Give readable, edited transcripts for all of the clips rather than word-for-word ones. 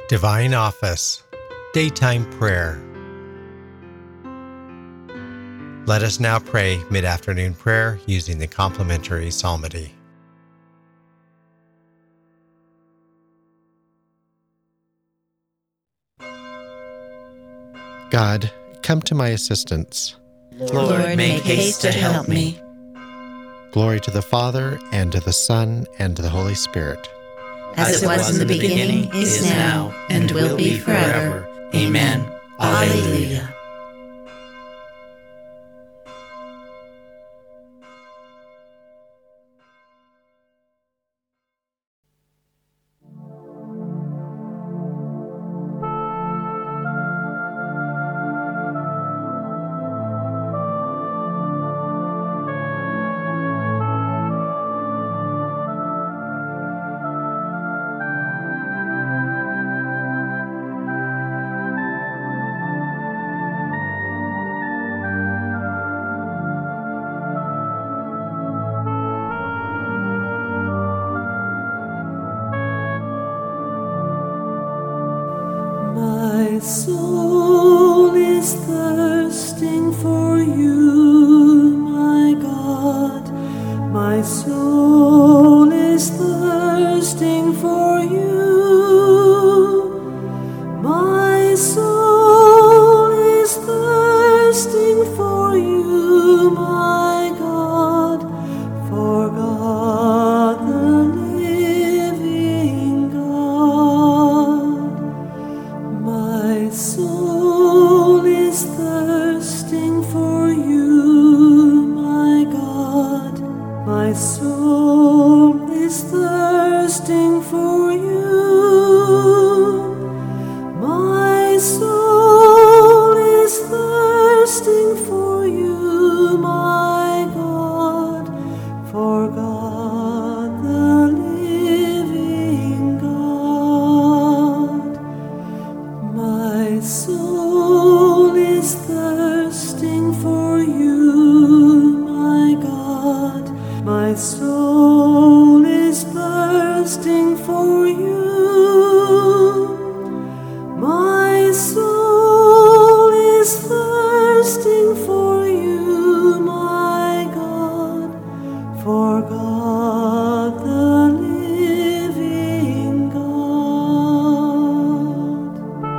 Divine Office, Daytime Prayer. Let us now pray mid-afternoon prayer using the complementary psalmody. God, come to my assistance. Lord, make haste to help me. Glory to the Father, and to the Son, and to the Holy Spirit. As it was in the beginning, is now, and will be forever. Amen. Alleluia. My soul is thirsting for you, my God. My soul is thirsting for you. My soul is thirsting for you, my God. For God the living God. My soul is thirsting for you, my God. My soul is thirsting for you. My soul is thirsting for you, my God. For God the living God. My soul is thirsting for you, my God. My soul is thirsting for you. My soul is thirsting for you, my God. For God the living God.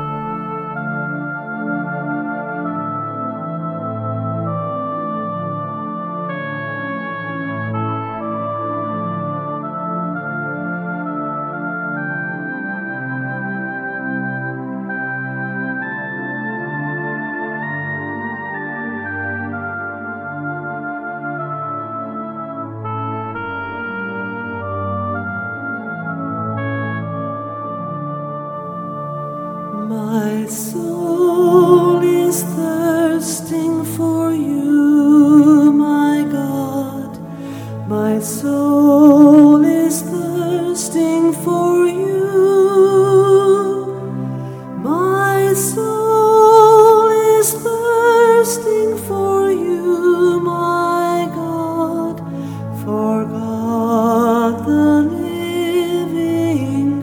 My soul is thirsting for you, my God. My soul is thirsting for you. My soul is thirsting for you, my God. For God the living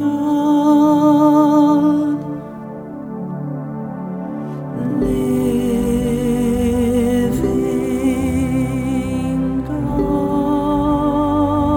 God. Living God.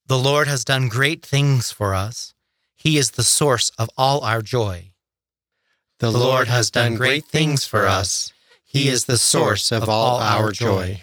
The Lord has done great things for us. He is the source of all our joy. The Lord has done great things for us. He is the source of all our joy.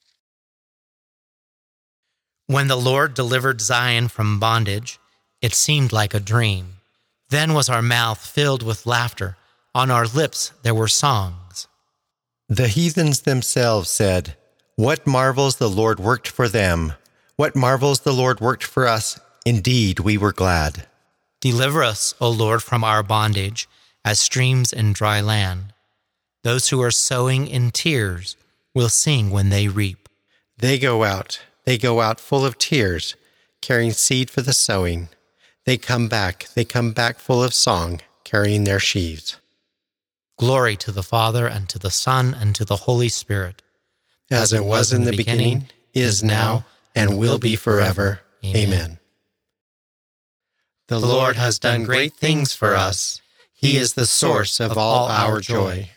When the Lord delivered Zion from bondage, it seemed like a dream. Then was our mouth filled with laughter. On our lips there were songs. The heathens themselves said, "What marvels the Lord worked for them! What marvels the Lord worked for us! Indeed, we were glad." Deliver us, O Lord, from our bondage, as streams in dry land. Those who are sowing in tears will sing when they reap. They go out full of tears, carrying seed for the sowing. They come back full of song, carrying their sheaves. Glory to the Father, and to the Son, and to the Holy Spirit. As it was in the beginning, is now, and will be forever. Amen. The Lord has done great things for us. He is the source of all our joy.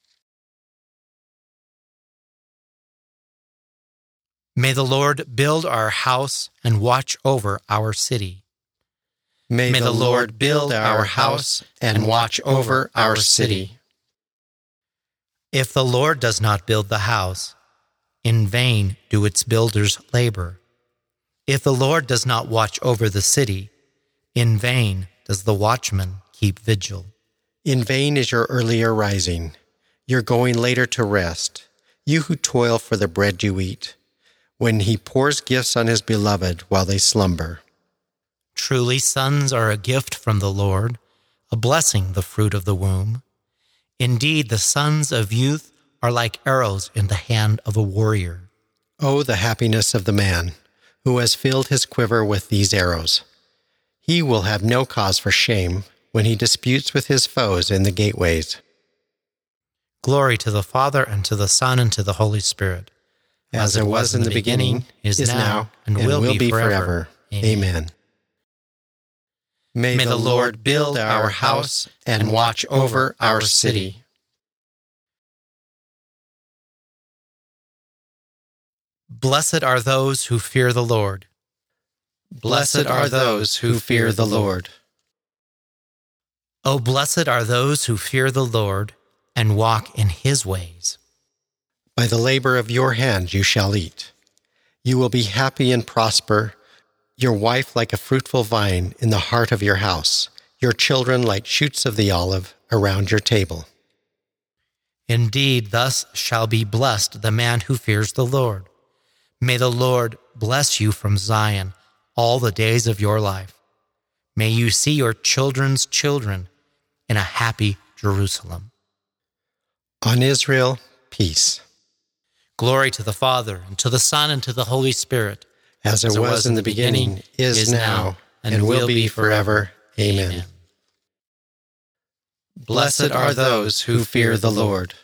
May the Lord build our house and watch over our city. May the Lord build our house and watch over our city. If the Lord does not build the house, in vain do its builders labor. If the Lord does not watch over the city, in vain does the watchman keep vigil. In vain is your earlier rising, your going later to rest, you who toil for the bread you eat, when he pours gifts on his beloved while they slumber. Truly, sons are a gift from the Lord, a blessing, the fruit of the womb. Indeed, the sons of youth are like arrows in the hand of a warrior. Oh, the happiness of the man who has filled his quiver with these arrows. He will have no cause for shame when he disputes with his foes in the gateways. Glory to the Father, and to the Son, and to the Holy Spirit. As it was in the beginning, is now, and will be forever. Amen. May the Lord build our house and watch over our city. Blessed are those who fear the Lord. Blessed are those who fear the Lord. Oh, blessed are those who fear the Lord and walk in his ways. By the labor of your hands you shall eat. You will be happy and prosper, your wife like a fruitful vine in the heart of your house, your children like shoots of the olive around your table. Indeed, thus shall be blessed the man who fears the Lord. May the Lord bless you from Zion all the days of your life. May you see your children's children in a happy Jerusalem. On Israel, peace. Glory to the Father, and to the Son, and to the Holy Spirit. As it was in the beginning, is now, and will be forever. Amen. Blessed are those who fear the Lord.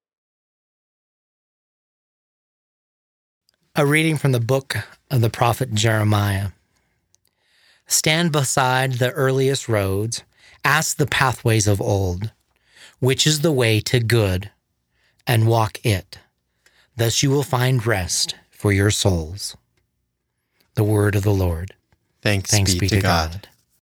A reading from the book of the prophet Jeremiah. Stand beside the earliest roads, ask the pathways of old, which is the way to good, and walk it. Thus you will find rest for your souls. The word of the Lord. Thanks be to God.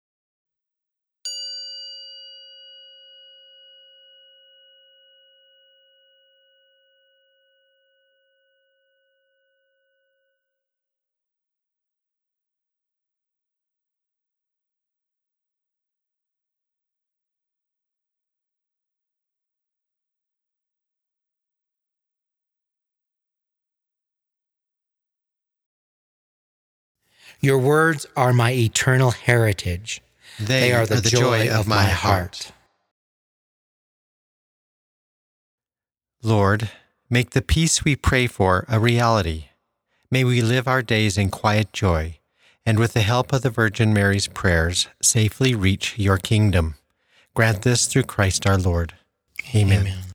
Your words are my eternal heritage. They are the joy of my heart. Lord, make the peace we pray for a reality. May we live our days in quiet joy, and with the help of the Virgin Mary's prayers, safely reach your kingdom. Grant this through Christ our Lord. Amen.